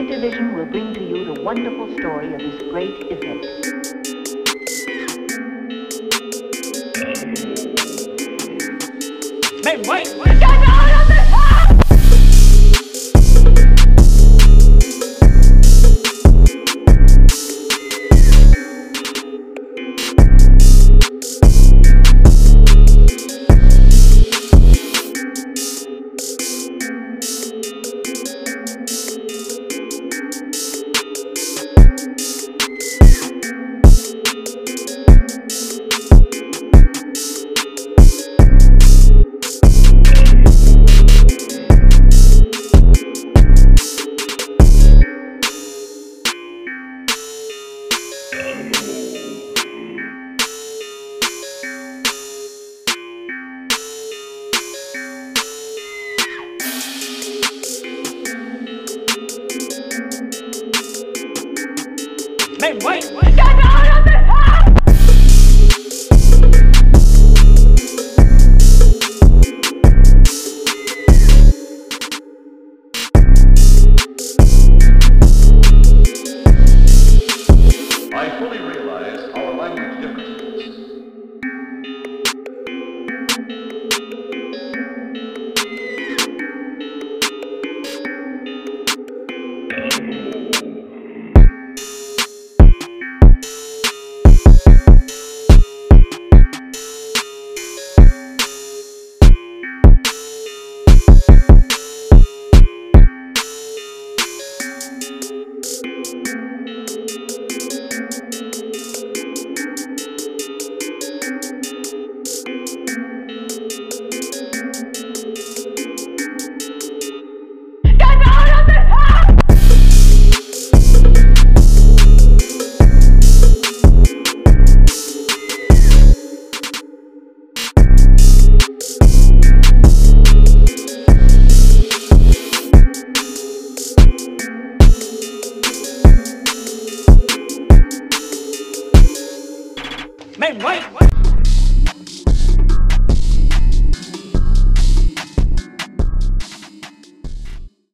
Division will bring to you the wonderful story of this great event. Man, wait! Get out of the house! Man, wait! Get out of the house! I fully realize our language differences. Man, wait!